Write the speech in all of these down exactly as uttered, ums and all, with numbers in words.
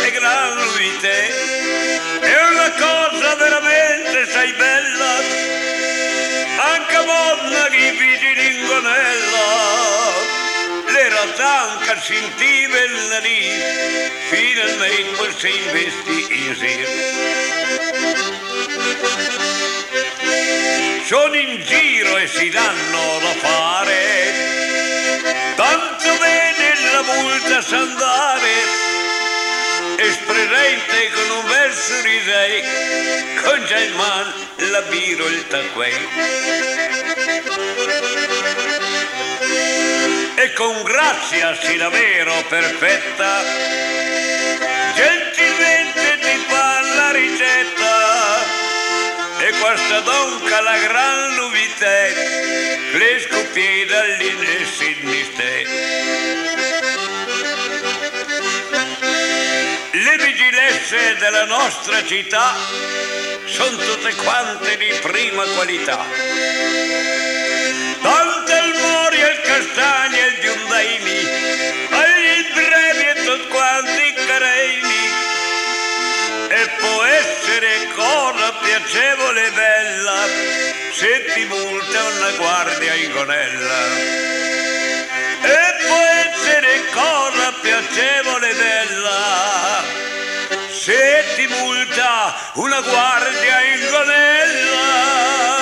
le grandi te, è una cosa veramente sei bella, anche monna che vidi l'ingonella, l'era tanca sentiva il nariz, finalmente si investi in sé. Sono in giro e si danno da fare, tanto bene la multa sa andare, espresente con un verso risei, con già in mano la biro il tacquè. E con grazia sì davvero perfetta, gentilmente ti fa la ricetta, e questa donca la gran novità, le scopie dall'innessiniste. Le vigilesse della nostra città sono tutte quante di prima qualità. Tanto il Mori e il Castagna e il Giundaini, agli brevi e tutti quanti i careini. E può essere cosa piacevole e bella se ti multa una guardia in gonella. E può essere cosa piacevole e bella se ti multa una guardia in gonella.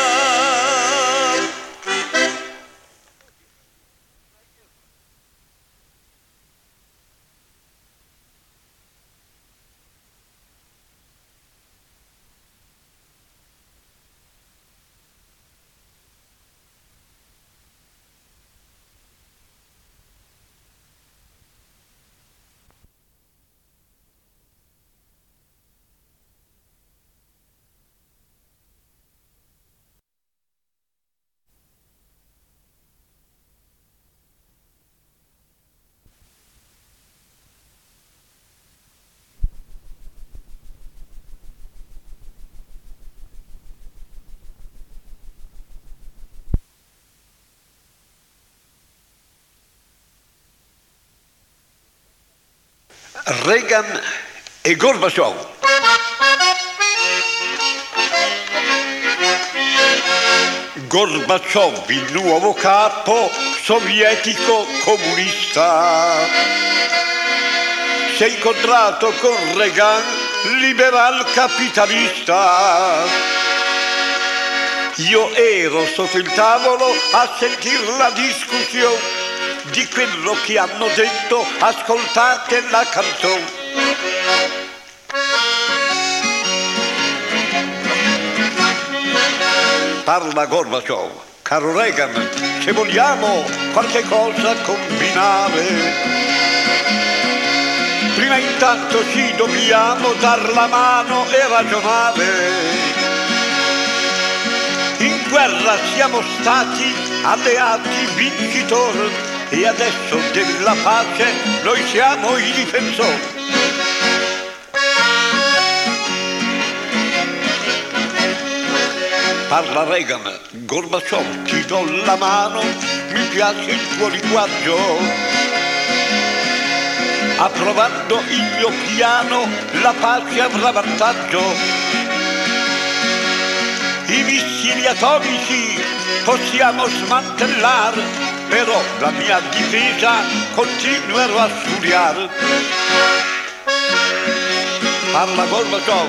Reagan e Gorbaciov. Gorbaciov, il nuovo capo sovietico comunista, si è incontrato con Reagan, liberal capitalista. Io ero sotto il tavolo a sentire la discussione di quello che hanno detto, ascoltate la canzone. Parla Gorbaciov, caro Reagan, se vogliamo qualche cosa combinare, prima intanto ci dobbiamo dar la mano e ragionare. In guerra siamo stati alleati vincitori, e adesso della pace noi siamo i difensori. Parla Reagan, Gorbaciov, ti do la mano, mi piace il tuo linguaggio. Approvando il mio piano la pace avrà vantaggio. I missili atomici possiamo smantellare, però la mia difesa continuerò a studiare. Parla Gorbaciov.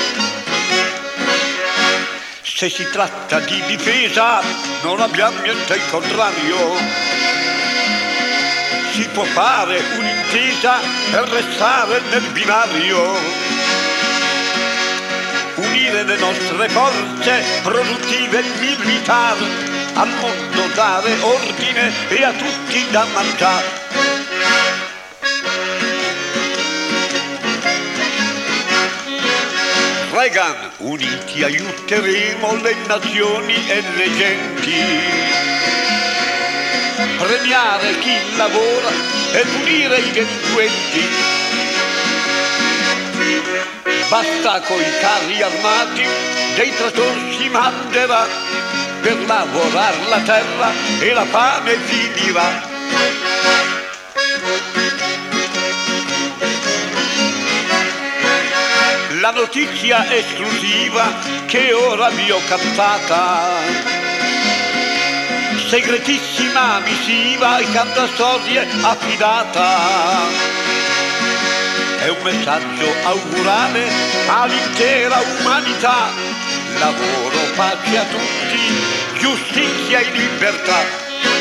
Se si tratta di difesa non abbiamo niente in contrario. Si può fare un'intesa per restare nel binario. Unire le nostre forze produttive e militari, al mondo dare ordine e a tutti da mangiare. Reagan, uniti aiuteremo le nazioni e le genti. Premiare chi lavora e punire i delinquenti. Basta coi carri armati, dei trattori si manderà, per lavorare la terra e la fame finirà. la notizia esclusiva che ora vi ho captata. Segretissima missiva ai cantastorie affidata. È un messaggio augurale all'intera umanità. Lavoro, pace a tutti, giustizia e libertà.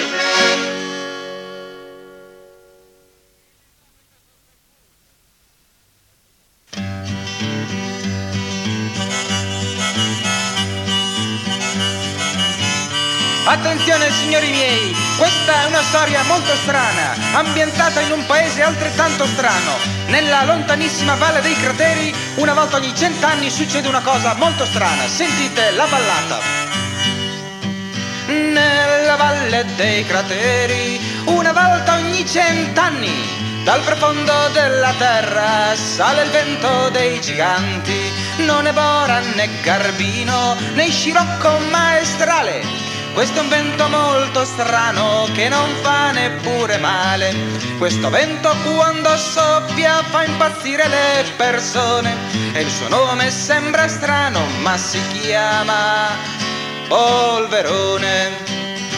Attenzione signori miei, questa è una storia molto strana, ambientata in un paese altrettanto strano. Nella lontanissima Valle dei Crateri, una volta ogni cent'anni succede una cosa molto strana. Sentite la ballata. Nella Valle dei Crateri, una volta ogni cent'anni, dal profondo della terra sale il vento dei giganti. Non è bora né garbino né scirocco maestrale. Questo è un vento molto strano che non fa neppure male. Questo vento quando soffia fa impazzire le persone e il suo nome sembra strano ma si chiama polverone.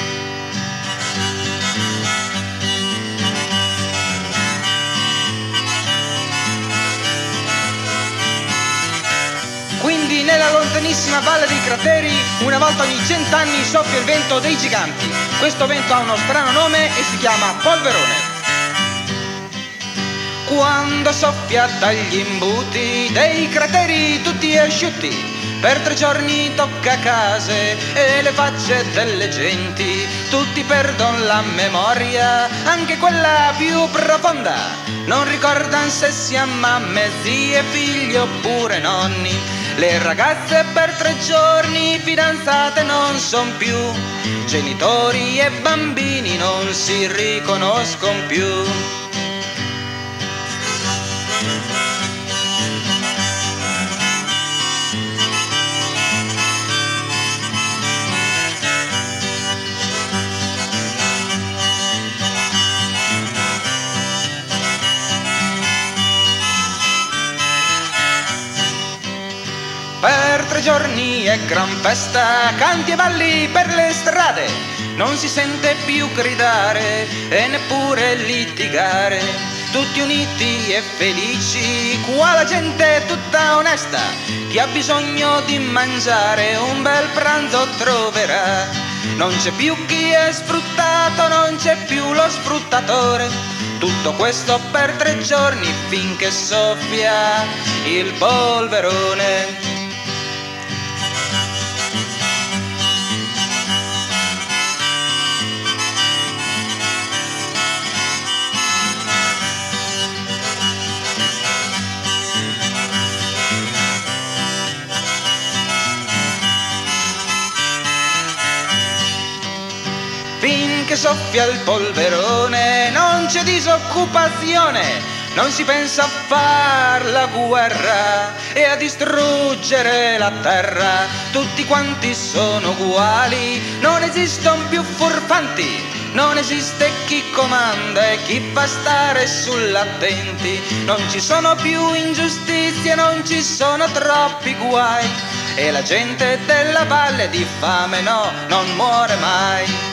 Quindi nella lontanissima Valle dei Crateri, una volta ogni cent'anni soffia il vento dei giganti. Questo vento ha uno strano nome e si chiama polverone. Quando soffia dagli imbuti dei crateri tutti asciutti, per tre giorni tocca case e le facce delle genti. Tutti perdono la memoria, anche quella più profonda. Non ricordan se siamo mamme, zie, figli oppure nonni. Le ragazze per tre giorni fidanzate non son più. Genitori e bambini non si riconoscono più. Per tre giorni è gran festa, canti e balli per le strade, non si sente più gridare e neppure litigare. Tutti uniti e felici, qua la gente è tutta onesta, chi ha bisogno di mangiare un bel pranzo troverà. Non c'è più chi è sfruttato, non c'è più lo sfruttatore. Tutto questo per tre giorni finché soffia il polverone. Finché soffia il polverone non c'è disoccupazione, non si pensa a far la guerra e a distruggere la terra. Tutti quanti sono uguali, non esistono più furfanti, non esiste chi comanda e chi fa stare sull'attenti. Non ci sono più ingiustizie, non ci sono troppi guai e la gente della valle di fame no, non muore mai.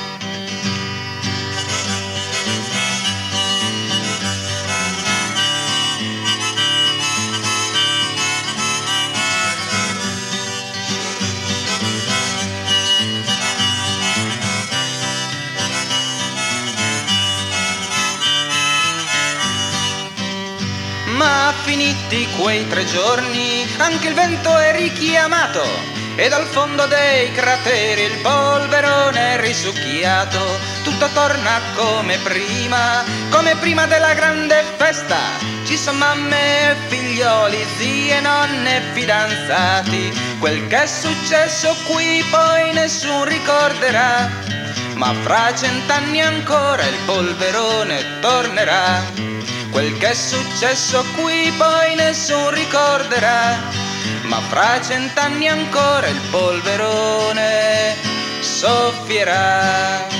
Ma finiti quei tre giorni anche il vento è richiamato e dal fondo dei crateri il polverone è risucchiato. Tutto torna come prima, come prima della grande festa. Ci sono mamme e figlioli, zie, nonne e fidanzati. Quel che è successo qui poi nessun ricorderà, ma fra cent'anni ancora il polverone tornerà. Quel che è successo qui poi nessun ricorderà, ma fra cent'anni ancora il polverone soffierà.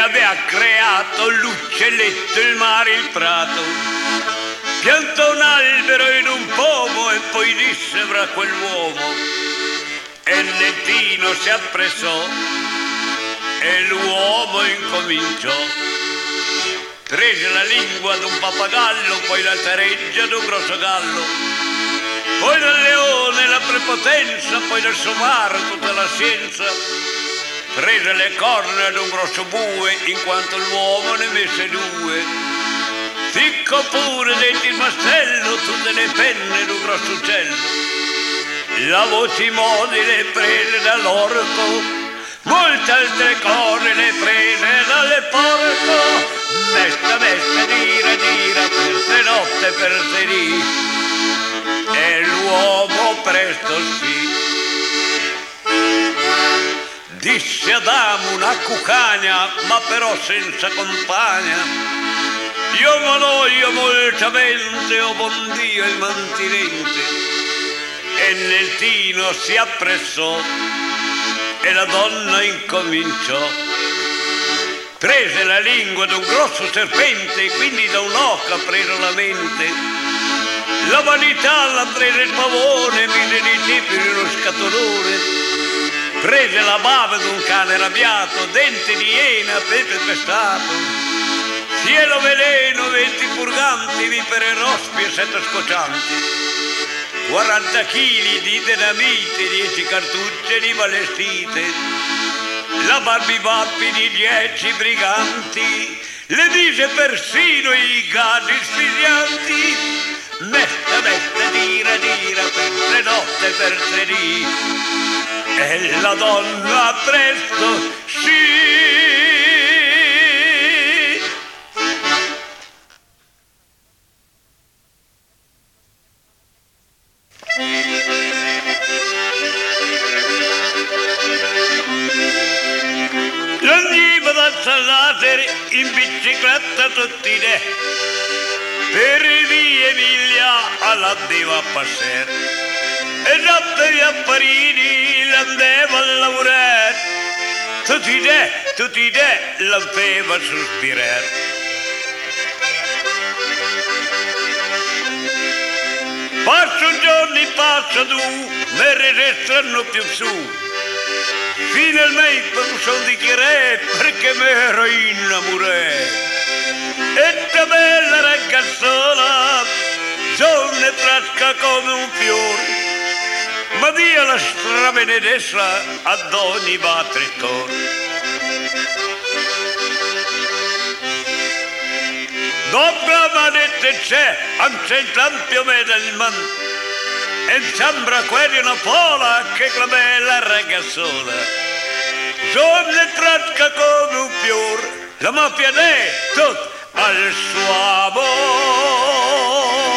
aveva creato l'uccelletto, il mare, il prato. Piantò un albero in un pomo e poi disse fra quell'uomo, e nel tino si appressò e l'uomo incominciò. Prese la lingua d'un pappagallo, poi la tareggia d'un grosso gallo, poi dal leone la prepotenza, poi dal somaro tutta la scienza. Prese le corna d'un grosso bue, in quanto l'uomo ne messe due. Ficcò pure dentro il mastello tutte le penne d'un grosso uccello. La voce modi le prese dall'orco, molte altre cose le prese dalle porco. Mesta, mesta, gira, gira, per tre notte, per tre dì. E l'uomo presto sì. Disse Adamo una cucagna, ma però senza compagna. Io m'annoio moltamente, o buon Dio il mantinente. E nel tino si appressò e la donna incominciò. Prese la lingua d'un grosso serpente, quindi da un'oca prese la mente. La vanità la prese il pavone, mise i cibi in uno scatolone. Prese la bava d'un cane arrabbiato, dente di iena, pepe pestato. Cielo veleno, venti purganti, vipere rospi e sette scoccianti. quaranta chili di dinamite, dieci cartucce di ballestite. La barbibappi di dieci briganti, le dice persino i gadi sfisianti. Mesta, mesta, dira, dira, per tre notte, per tre dì. E la donna presto sì. Andiva da Salasere in bicicletta tutti i re, per via Emilia alla deva a passare, e già per gli apparini l'andeva a lavorare, tutti i re, tutti i re l'andeva a sospirare. Passa un giorno, passa due, ne registrano più su. Finalmente mi sono dichiarato perché mi ero innamorato. E da bella ragazzola, giorno fresca come un fiore, ma Dio la strabenedessa ad ogni battitore. Dopo mi ha detto c'è, anche il lampio me del man. E sembra quella una fola che la bella ragazzola. Giorno fresca come un fiore, la m'ha detto al suo amore.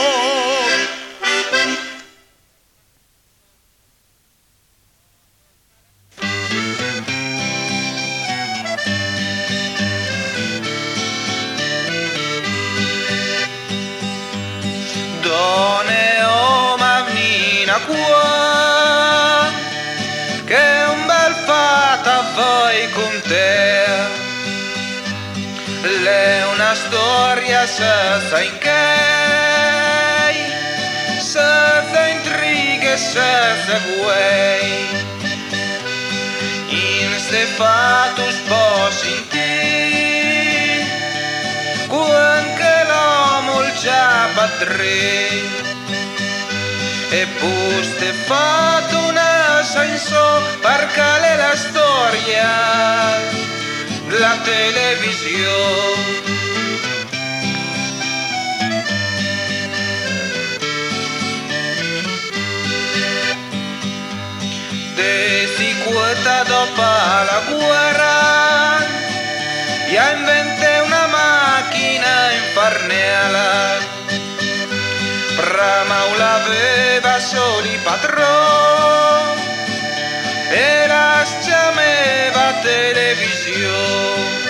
Done o mavnina qua, che un bel fata voi con te. L'è una storia senza inchei, senza intrighe, senza guai. In ste fatu sposi in te, quanche l'uomo il già padre. E puste fatto una senso perché la storia della televisione. De sicurezza dopo la guerra ya inventé una macchina infernale. Prima l'aveva soli padrone e la chiamava televisione.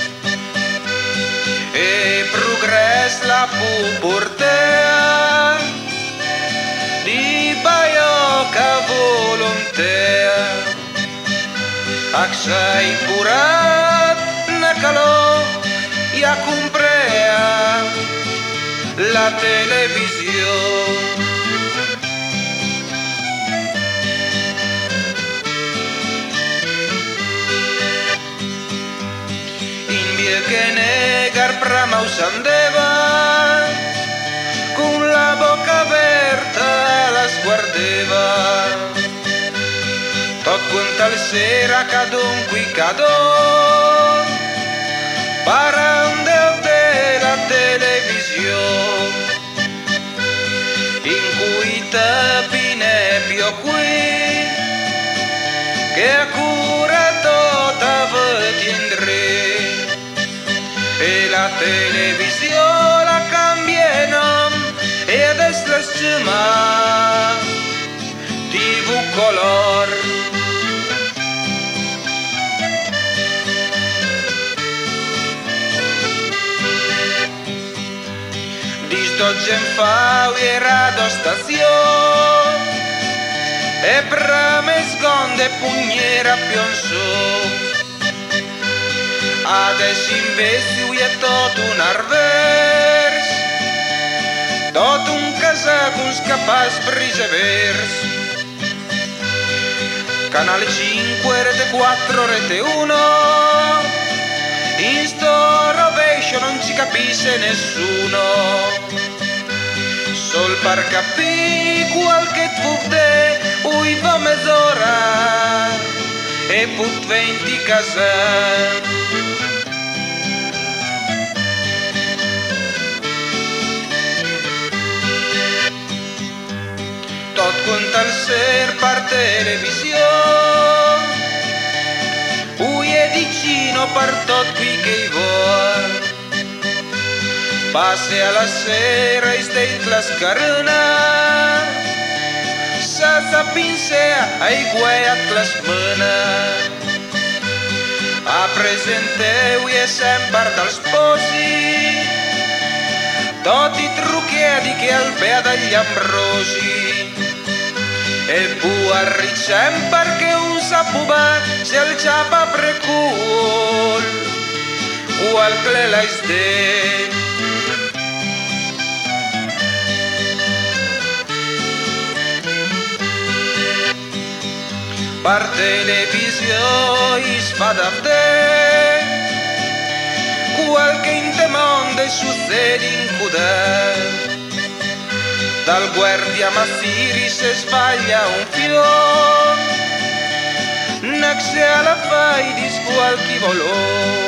E progress la pu portare di baioca volontaria. Ac sei purat na calor a comprare la televisione. In via che negar prama usandeva, con la bocca aperta la sguardeva. Tot quanta la sera cadon qui cadon, parando della televisione, in cui tappi nebbio qui, che a cura tutta vediendre, e la televisione la cambia nome, e adesso la si chiama T V Color. Oggi fa e rado stazione e prame sgonde pugnera pionso. Adesso invece è tutto un arvers, tutto un casaco un scapas brise vers. Canale cinque, rete quattro, rete uno, in sto rovescio non ci capisce nessuno. Sol par capì qualche tufde, ui va mezz'ora e put venti casa. Tot quant al ser par televisione, ui è vicino par tot qui che i vuol. Passe alla sera e stai la scarna, sa sapinsea ai guai a clasmana. A presente ui è sempre dal sposi, tutti trucchiati che al bea dagli ambrosi. E pu arricempar che un sapuba se al ciapa precul, qualche la isde. Par televisione sfadate, qualche intemonde succede in cudè. Dal guardia mazziri se sbaglia un fior, naxe alla fai di qualche volò.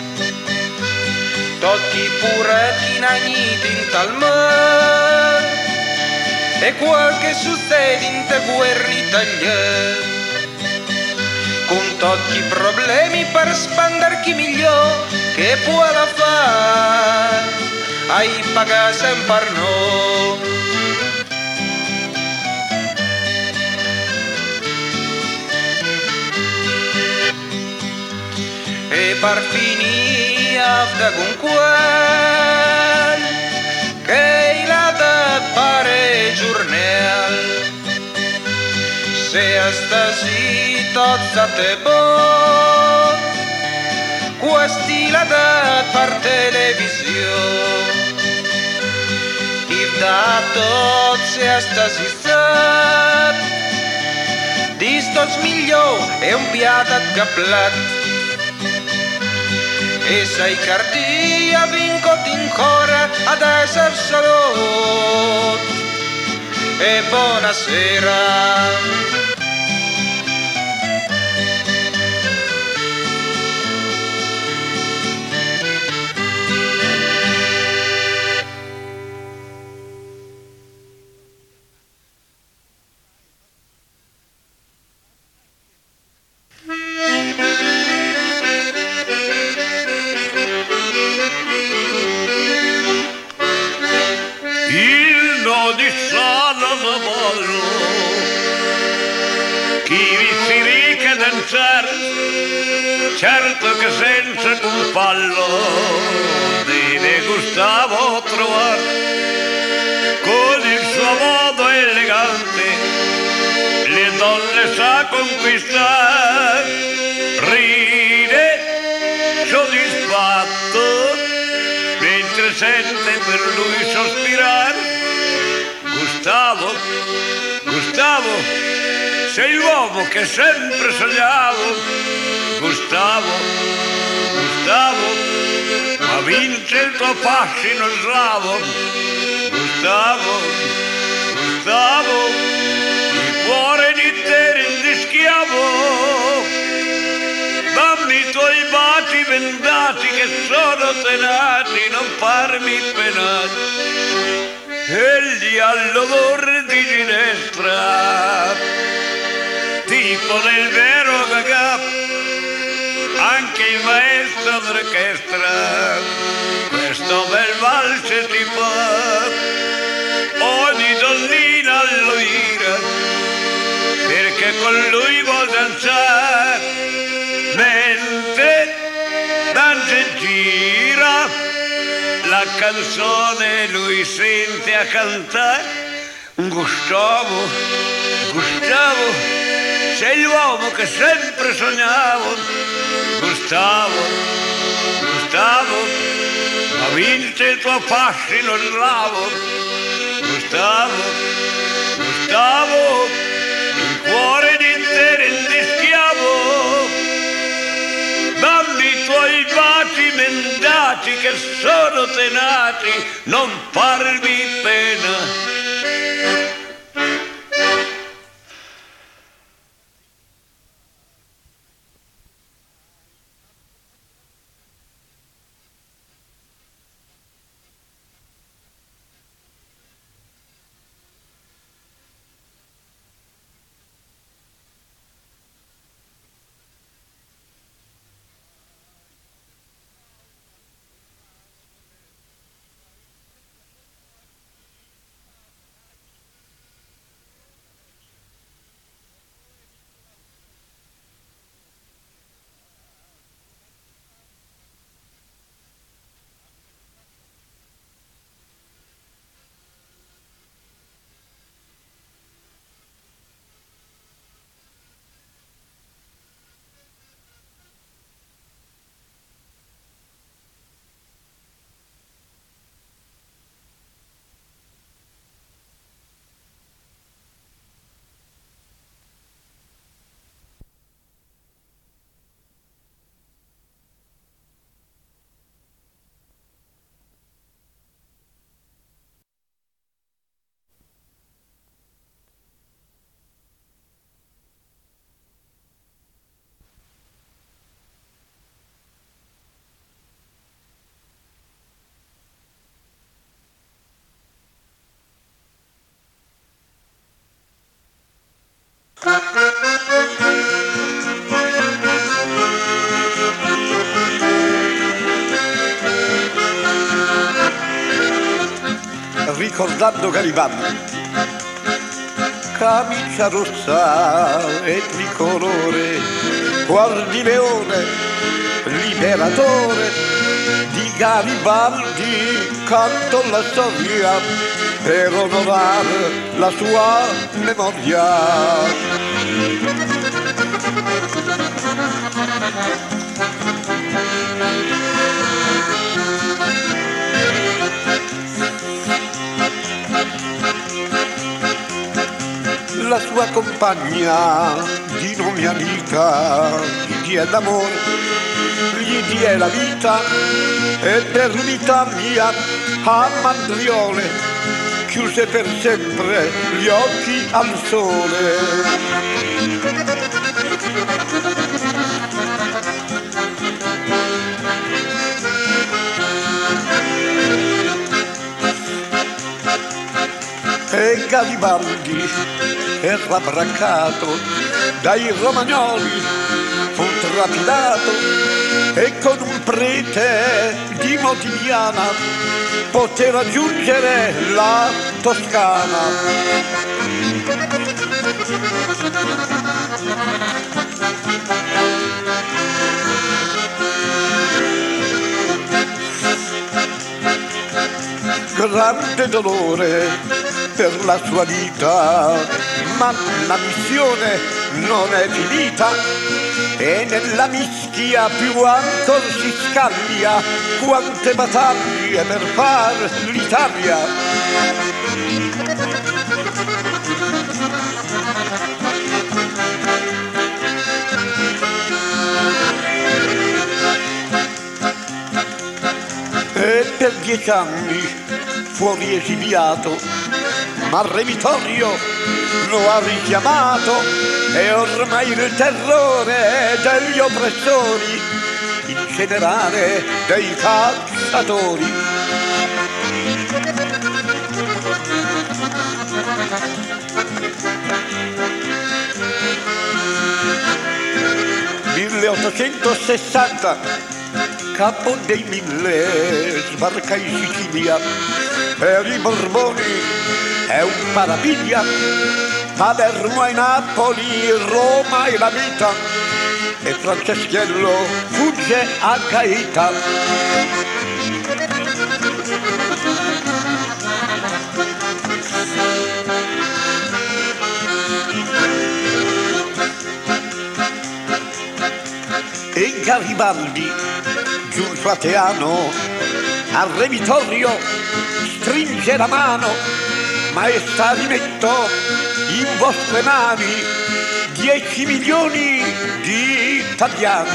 Tocchi pure chi nagniti in tal mar, e qualche succede in te guerri italiani. Con tutti i problemi per spandar chi miglior che può la fare, ai pagà sempre no. E per finire con quel che la dat pare giornale, se stasi tozza te bo, questi la dat per televisione. Il dato se stasi sat, di sto smiglio è un piatto caplat. E sei cardia vincoti ancora ad essere solo. E buonasera. Certo che senza un fallo deve Gustavo trovare, con il suo modo elegante le donne sa conquistare, ride soddisfatto Gustavo, sei l'uomo che sempre sognavo. Gustavo, Gustavo, ma vince il tuo fascino slavo. Gustavo, Gustavo, il cuore di te rende schiavo. Dammi i tuoi baci bendati che sono tenaci, non farmi penare. Egli ha l'odore di ginestra, tipo del vero Gagà, anche il maestro d'orchestra, questo bel valse ti fa. Ogni donnina lo ira, perché con lui vuol danzare, mentre danza e gira la canzone lui sente a cantare. Gustavo, Gustavo, sei l'uomo che sempre sognavo. Gustavo, Gustavo, ma vince il tuo fascino slavo. Gustavo, Gustavo, il cuore di te rende schiavo. Dammi i tuoi baci mendati che sono tenaci, non farmi pena. Ricordando Garibaldi, camicia rossa e tricolore, guardi leone, liberatore di Garibaldi, canto la storia per onorare la sua memoria. La sua compagna di nome Anita gli diè l'amore, gli diè la vita, e per l'Italia a Mandriole chiuse per sempre gli occhi al sole. E Garibaldi era braccato dai romagnoli, fu trapidato e con un prete di Modigliana poté raggiungere la Toscana. Grande dolore per la sua vita, ma la missione non è finita e nella mischia più ancor si scaglia quante battaglie per far l'Italia. per dieci anni fuori esiliato, ma Re Vittorio lo ha richiamato e ormai il terrore degli oppressori, il generale dei cacciatori. milleottocentosessanta, capo dei mille sbarca in Sicilia, per i Borboni è un parapiglia, Palermo e Napoli, Roma e la vita, e Franceschiello fugge a Gaeta. E Garibaldi, giunto a Teano, al Re Vittorio stringe la mano: maestà, rimetto in vostre mani dieci milioni di italiani.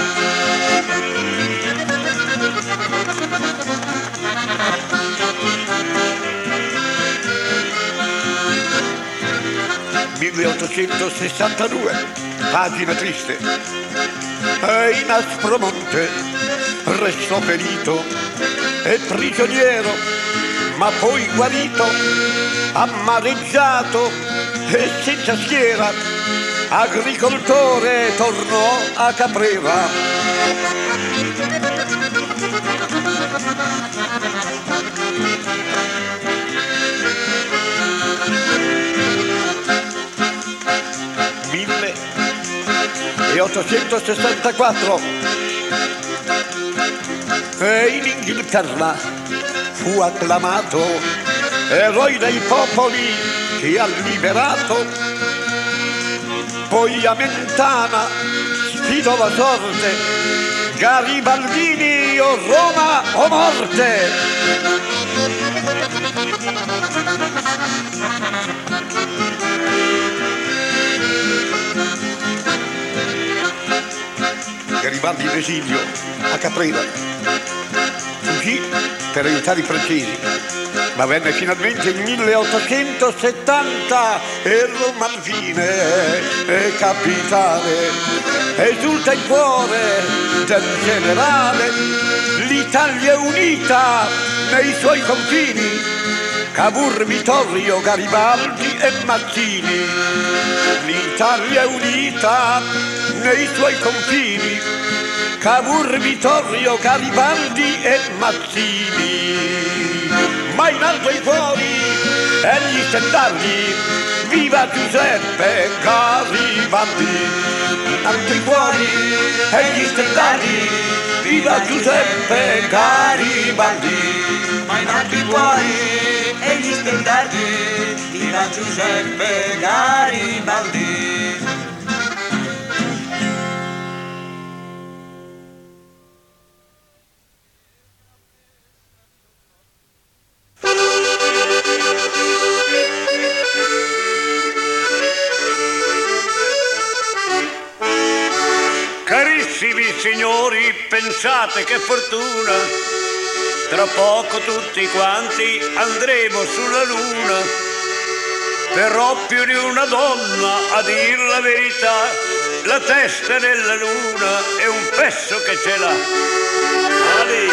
milleottocentosessantadue, pagina triste. E in Aspromonte restò ferito e prigioniero, ma poi guarito, amareggiato e senza schiera, agricoltore tornò a Caprera. milleottocentosessantaquattro, e in Inghilterra fu acclamato eroe dei popoli che ha liberato. Poi a Mentana sfidò la sorte: Garibaldini o Roma o morte. Garibaldi in esilio a Caprera fuggì per aiutare i francesi, ma venne finalmente il milleottocentosettanta e Malvine è capitale. Esulta il cuore del generale, l'Italia è unita nei suoi confini, Cavour, Vittorio, Garibaldi e Mazzini. L'Italia è unita nei suoi confini, Cavour, Vittorio, Garibaldi e Mazzini. Ma in alto i cuori e gli stendardi, viva Giuseppe Garibaldi. In alto i cuori e gli stendardi, viva Giuseppe Garibaldi. Ma in alto i cuori e gli stendardi, viva Giuseppe Garibaldi. Carissimi signori, pensate che fortuna, tra poco tutti quanti andremo sulla luna, però più di una donna, a dir la verità, la testa della luna è un pezzo che ce l'ha. Ali.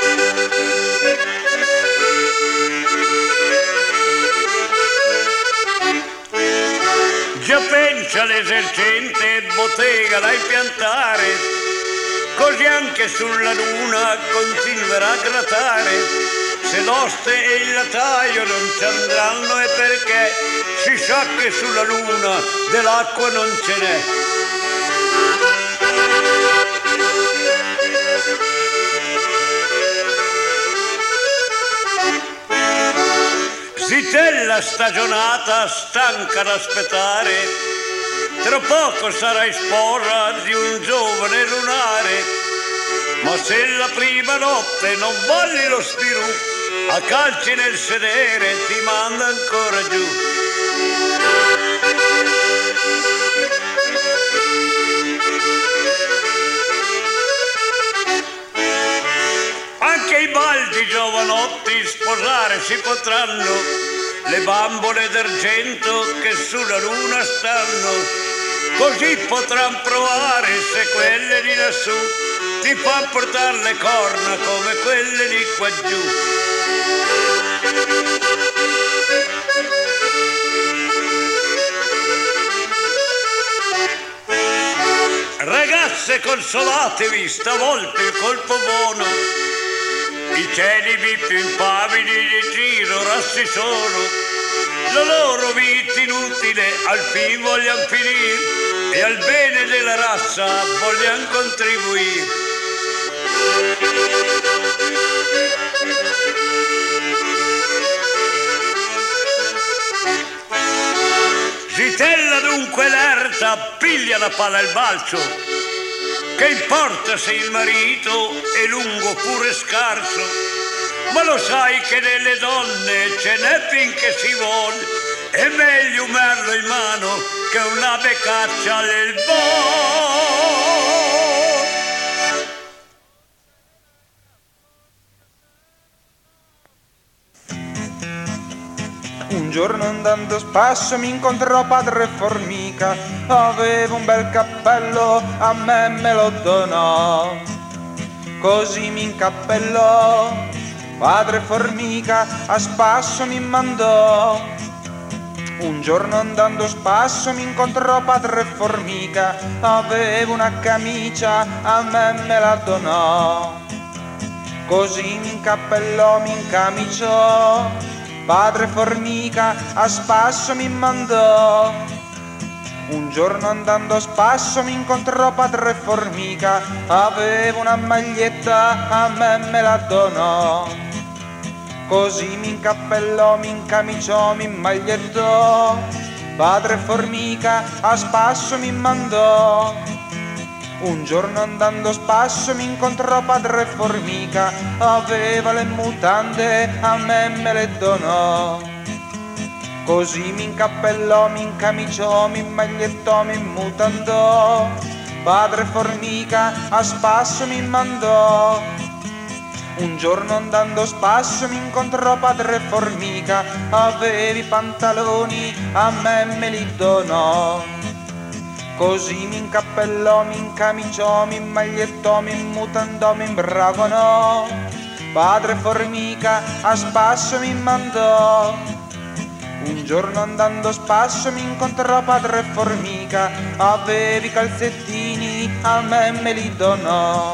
Già pensa l'esercente bottega da impiantare, così anche sulla luna continuerà a grattare. Se l'oste e il lataio non ci andranno è perché si sa che sulla luna dell'acqua non ce n'è. Zitella stagionata, stanca d'aspettare, tra poco sarai sposa di un giovane lunare. Ma se la prima notte non volli lo spirù, a calci nel sedere ti manda ancora giù. Anche i baldi giovani stanotte sposare si potranno le bambole d'argento che sulla luna stanno, così potranno provare se quelle di lassù ti fa portare le corna come quelle di qua giù. Ragazze consolatevi, stavolta il colpo buono, i celibi più impavidi di giro rassi sono, la loro vita inutile al fin vogliano finire e al bene della razza vogliano contribuire. Zitella dunque l'erta piglia la palla al balzo, che importa se il marito è lungo oppure scarso, ma lo sai che delle donne ce n'è finché si vuole, è meglio un merlo in mano che una becaccia nel volo. Un giorno andando a spasso mi incontrò padre Formica, aveva un bel cappello, a me me lo donò, così mi incappellò, padre Formica a spasso mi mandò. Un giorno andando a spasso mi incontrò padre Formica, aveva una camicia, a me me la donò, così mi incappellò, mi incamiciò. Padre Formica a spasso mi mandò. Un giorno andando a spasso mi incontrò padre Formica, aveva una maglietta, a me me la donò, così mi incappellò, mi incamiciò, mi magliettò. Padre Formica a spasso mi mandò. Un giorno andando a spasso mi incontrò padre Formica, aveva le mutande, a me me le donò, così mi incappellò, mi incamiciò, mi magliettò, mi mutandò. Padre Formica a spasso mi mandò. Un giorno andando a spasso mi incontrò padre Formica, aveva i pantaloni, a me me li donò, così mi incappellò, mi incamiciò, mi magliettò, mi mutandò, mi imbragonò. Padre Formica a spasso mi mandò. Un giorno andando a spasso mi incontrò padre Formica, aveva i calzettini, a me me li donò,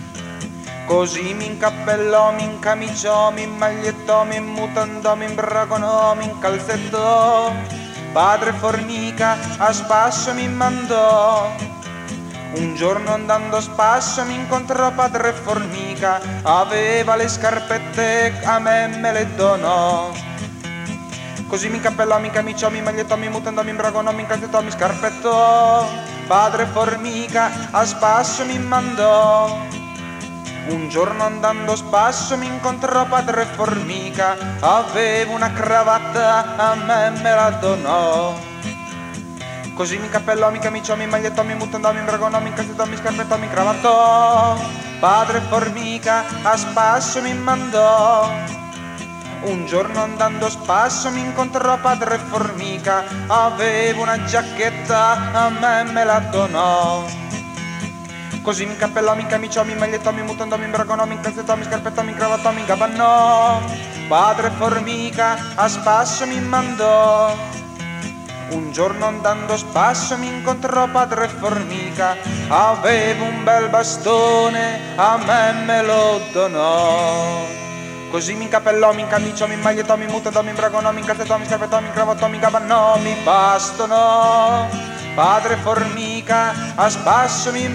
così mi incappellò, mi incamiciò, mi magliettò, mi mutandò, mi imbragonò, mi incalzettò. Padre Formica a spasso mi mandò. Un giorno andando a spasso mi incontrò padre Formica, aveva le scarpette, a me me le donò, così mi incappellò, mi camiciò, mi magliettò, mi mutandò, mi imbragonò, mi incalzettò, mi scarpettò. Padre Formica a spasso mi mandò. Un giorno andando a spasso mi incontrò padre Formica, aveva una cravatta, a me me la donò, così mi incappellò, mi camiciò, mi magliettò, mi mutandò, mi imbragonò, mi incalzettò, mi scarpettò, mi cravattò. Padre Formica a spasso mi mandò. Un giorno andando a spasso mi incontrò padre Formica, aveva una giacchetta, a me me la donò, così mi incappellò, mi camiciò, mi magliettò, mi mutandò, mi imbragonò, mi incalzettò, mi scarpettò, mi cravattò, mi ingabannò. Padre Formica a spasso mi mandò. Un giorno andando a spasso mi incontrò padre Formica, aveva un bel bastone, a me me lo donò, così mi incappellò, mi incamiciò, mi magliettò, mi mutandò, mi imbragonò, mi incalzettò, mi scarpettò, mi cravattò, mi ingabannò, mi bastonò. Padre Formica a spasso mi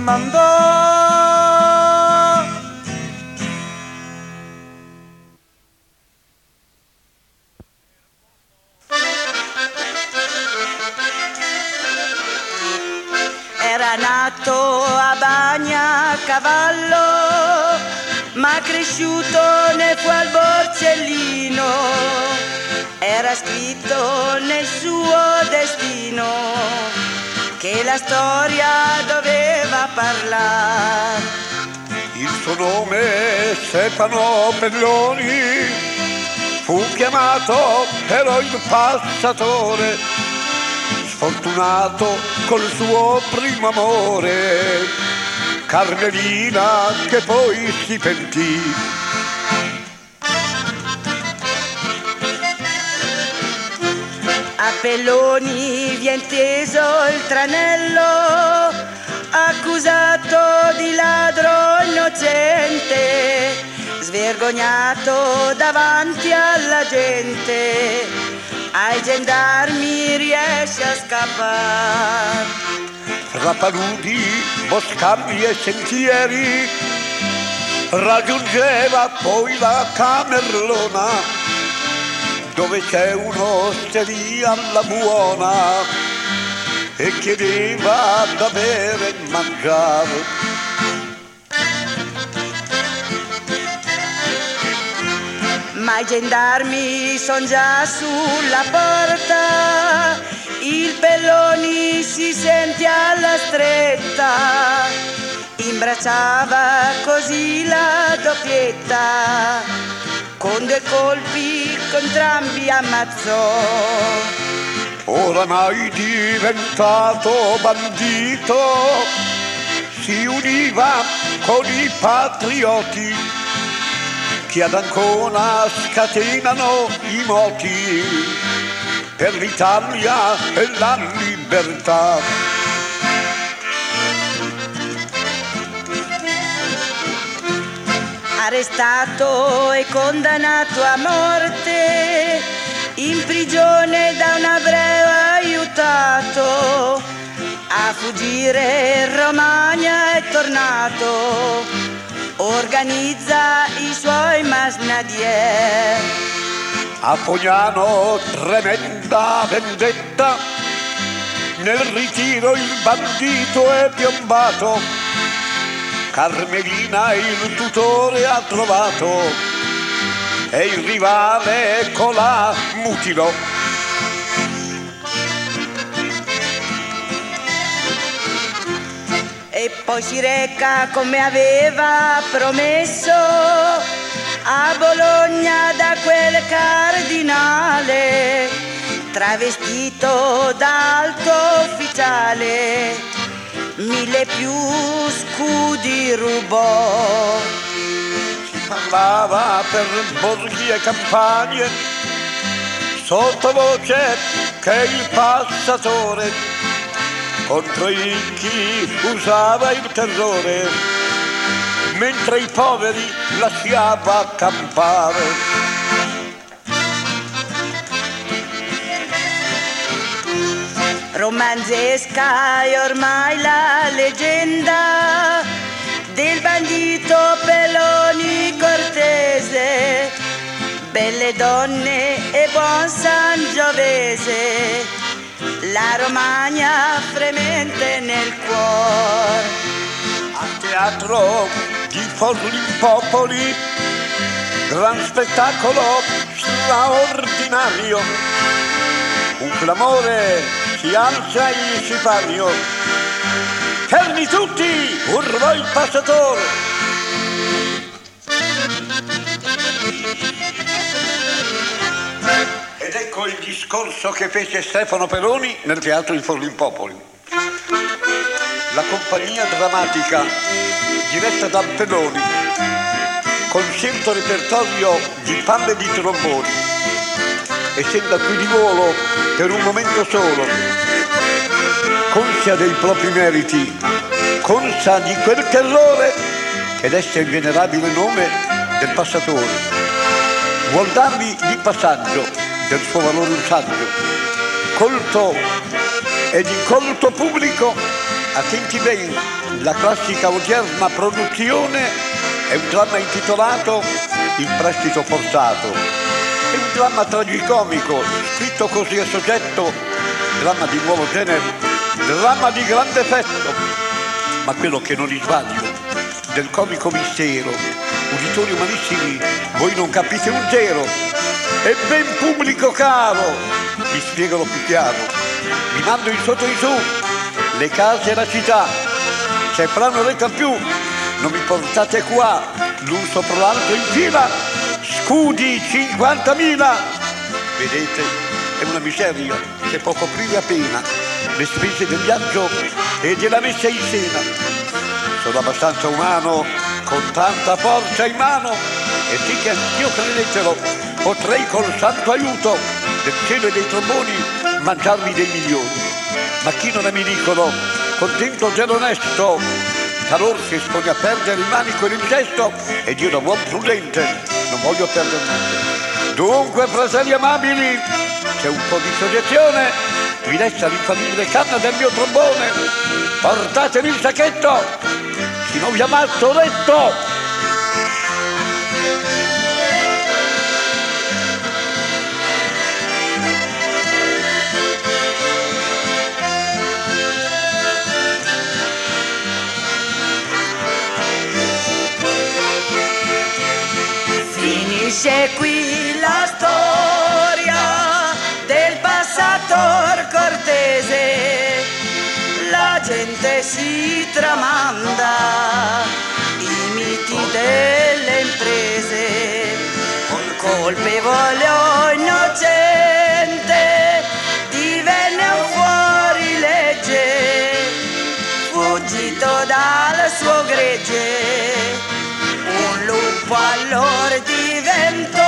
mandò. Era nato a Bagnacavallo, ma cresciuto nel fu al Borsellino. Era scritto nel suo destino che la storia doveva parlare. Il suo nome Stefano Belloni, fu chiamato però il passatore, sfortunato col suo primo amore, Carmelina che poi si pentì. A Belloni vien teso il tranello, accusato di ladro innocente, svergognato davanti alla gente, ai gendarmi riesce a scappare. Fra paludi, boscagli e sentieri, raggiungeva poi la Camerlona, dove c'è un'osteria alla buona, e chiedeva da bere e mangiare. Ma i gendarmi son già sulla porta, il Belloni si sente alla stretta, imbracciava così la doppietta, con due colpi con entrambi ammazzò. Oramai diventato bandito, si univa con i patrioti che ad Ancona scatenano i moti per l'Italia e la libertà. Arrestato e condannato a morte, in prigione da un ebreo aiutato, a fuggire in Romagna è tornato, organizza i suoi masnadier. A Fognano tremenda vendetta, nel ritiro il bandito è piombato, Carmelina il tutore ha trovato e il rivale colà mutilò. E poi si reca come aveva promesso a Bologna da quel cardinale, travestito da alto ufficiale, mille più scudi rubò. Si parlava per borghi e campagne, sottovoce che il passatore contro i ricchi usava il terrore, mentre i poveri lasciava campare. Romanzesca è ormai la leggenda del bandito Belloni cortese, belle donne e buon Sangiovese, la Romagna fremente nel cuore. A teatro di Forlimpopoli, gran spettacolo straordinario, un clamore si alza il sipario. Fermi tutti! Urlò il passatore. Ed ecco il discorso che fece Stefano Belloni nel teatro di Forlimpopoli. La compagnia drammatica diretta da Belloni, con scelto repertorio di palle di tromboni, essendo qui di volo per un momento solo, conscia dei propri meriti, conscia di quel terrore che desta il venerabile nome del passatore, vuol darvi di passaggio del suo valore usaggio, colto ed incolto pubblico, attenti bene, la classica odierna produzione è un dramma intitolato Il prestito forzato. È un dramma tragicomico, scritto così a soggetto, dramma di nuovo genere, dramma di grande effetto, ma quello che non risbaglio, del comico mistero, uditori umanissimi, voi non capite un zero, e ben pubblico caro, vi spiegalo più chiaro, vi mando in sotto in su, le case e la città, c'è Prano Reca più, non mi portate qua l'un sopra l'altro in fila, scudi cinquantamila. Vedete, è una miseria che può coprire appena le spese del viaggio e della messa in scena. Sono abbastanza umano, con tanta forza in mano, e sì che anch'io, credetelo, potrei col santo aiuto del cielo e dei tromboni mangiarmi dei milioni. Ma chi non è mi dicono, contento ed onesto, talor si espone a perdere il manico e l'incesto, ed io da buon prudente non voglio perdere niente. Dunque, fratelli amabili, c'è un po' di soggezione, vi resta l'infallibile canna del mio trombone, portatemi il sacchetto, se non vi ammazzo detto. Finisce qui la storia del passator cortese, la gente si tramanda i miti delle imprese, un colpevole o innocente divenne un fuorilegge, fuggito dal suo gregge, un lupo allora diventò.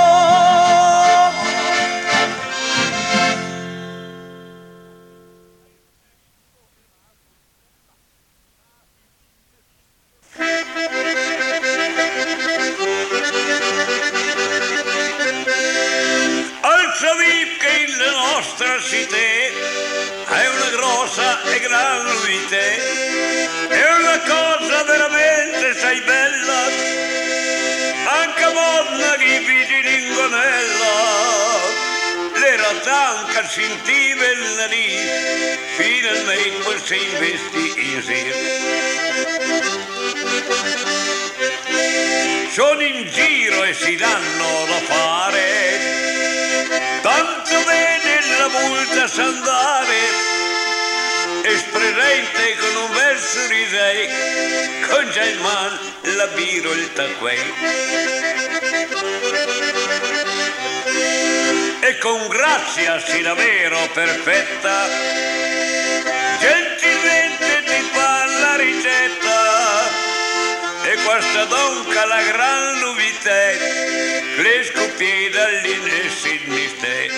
Alza viv che in la nostra città è una grossa e gran novità, è una cosa veramente sei bella, anche monna che vidi l'ingonella, l'era tanca sentiva il nariz, finalmente si investi in sé. Sono in giro e si danno da fare, tanto bene la multa s'andare, espresente con un bel sorriso, con già in mano la biro il tacquet. E con grazia sì davvero perfetta, gentilmente ti fa la ricetta, e questa donca la gran novità, le scopie dall'inesigniste.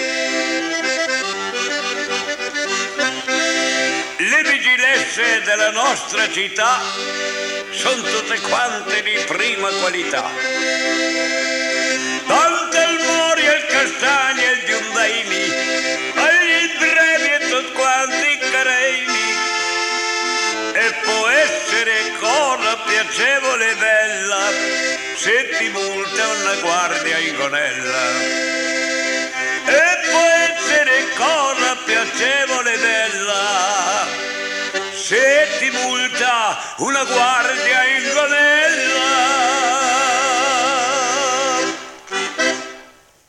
Le vigilesse della nostra città sono tutte quante di prima qualità. Tanto il mori, il castagno e il giundaini, agli brevi e tutti quanti i careini. E può essere cosa piacevole e bella se ti multa una guardia in gonella. E può essere cosa piacevole e bella se ti multa una guardia in gonella.